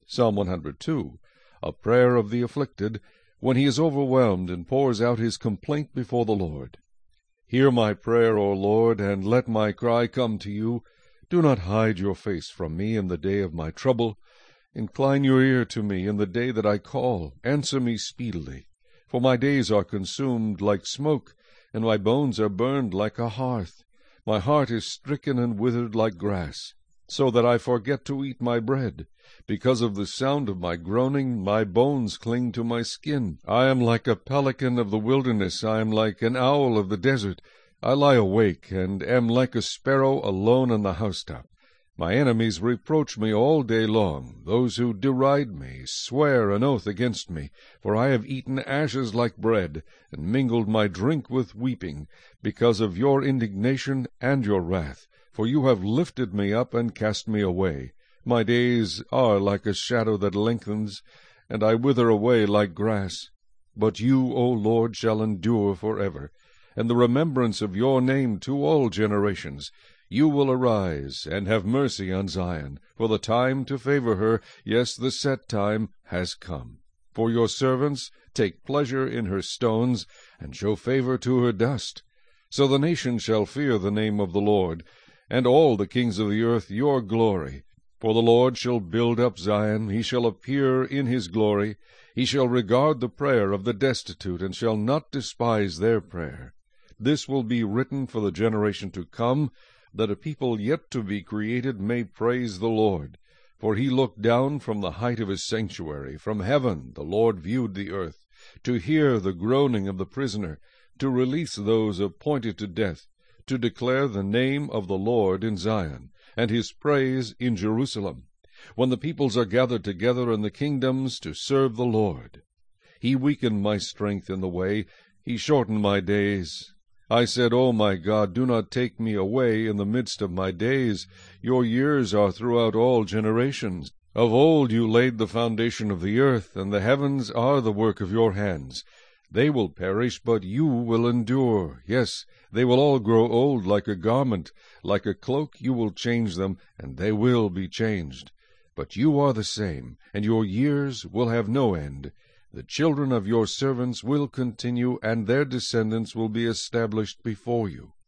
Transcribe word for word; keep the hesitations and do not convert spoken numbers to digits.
Psalm one hundred two, a prayer of the afflicted, when he is overwhelmed and pours out his complaint before the Lord. Hear my prayer, O Lord, and let my cry come to you. Do not hide your face from me in the day of my trouble. Incline your ear to me in the day that I call. Answer me speedily. For my days are consumed like smoke, and my bones are burned like a hearth. My heart is stricken and withered like grass, so that I forget to eat my bread. Because of the sound of my groaning, my bones cling to my skin. I am like a pelican of the wilderness. I am like an owl of the desert. I lie awake, and am like a sparrow alone on the housetop. My enemies reproach me all day long. Those who deride me swear an oath against me. For I have eaten ashes like bread, and mingled my drink with weeping, because of your indignation and your wrath. For you have lifted me up and cast me away. My days are like a shadow that lengthens, and I wither away like grass. But you, O Lord, shall endure forever, and the remembrance of your name to all generations. You will arise and have mercy on Zion, for the time to favor her, yes, the set time, has come. For your servants take pleasure in her stones, and show favor to her dust. So the nations shall fear the name of the Lord, and all the kings of the earth your glory. For the Lord shall build up Zion, he shall appear in his glory. He shall regard the prayer of the destitute, and shall not despise their prayer. This will be written for the generation to come, that a people yet to be created may praise the Lord. For he looked down from the height of his sanctuary. From heaven the Lord viewed the earth, to hear the groaning of the prisoner, to release those appointed to death, to declare the name of the Lord in Zion, and his praise in Jerusalem, when the peoples are gathered together and the kingdoms to serve the Lord. He weakened my strength in the way, he shortened my days. I said, O my God, do not take me away in the midst of my days. Your years are throughout all generations. Of old you laid the foundation of the earth, and the heavens are the work of your hands. They will perish, but you will endure. Yes, they will all grow old like a garment. Like a cloak you will change them, and they will be changed. But you are the same, and your years will have no end. The children of your servants will continue, and their descendants will be established before you.